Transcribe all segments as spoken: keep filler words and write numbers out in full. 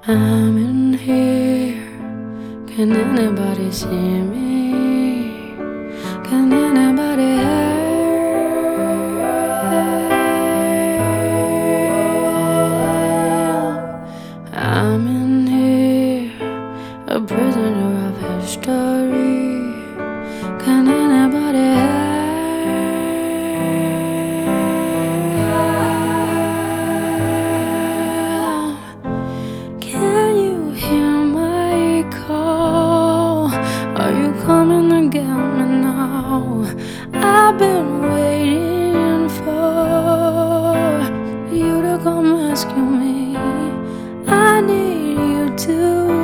I'm in here. Can anybody see me? Can anybody help? I'm in here, a prisoner of history. Can anybody help? Can you hear my call? Are you coming to get me now? I've been waiting for you to come rescue me. I need you to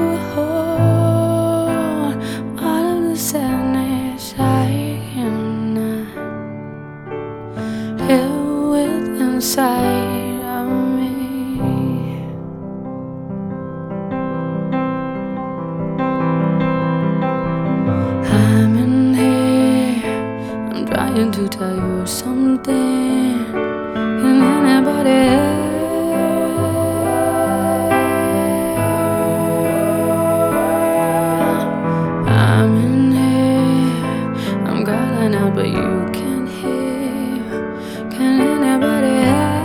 hold all of the sadness I cannot deal with inside of me. I'm in here, I'm trying to tell you something. Can anybody help? I'm in here, I'm calling out but you can't hear. Can anybody help?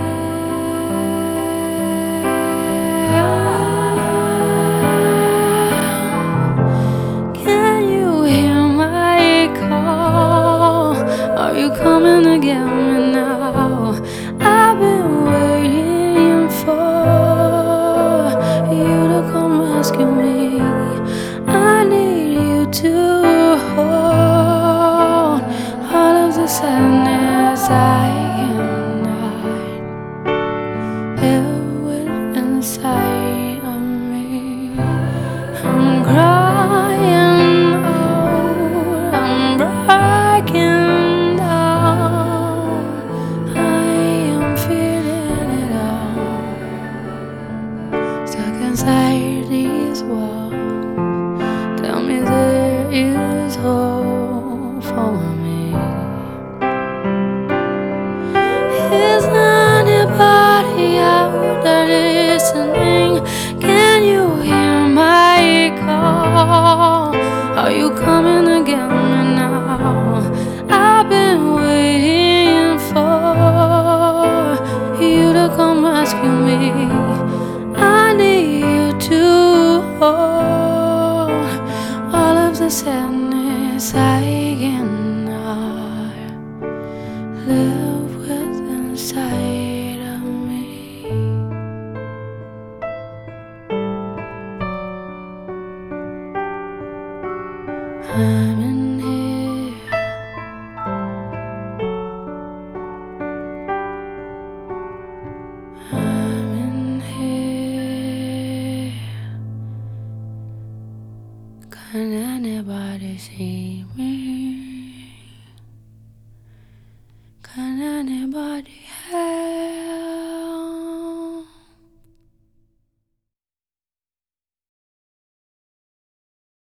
Can you hear my call? Are you coming to get me now? I've been waiting for you to come rescue me. I need you to hold all of the sadness I cannot deal with inside of me. I'm crying out, I'm breaking down. I am feeling it all, stuck inside these walls. Tell me there is hope for me. Is anybody out there listening? Can you hear my call? Are you coming to get me now? I've been waiting for you to come rescue me. I need you to hold all of the sadness I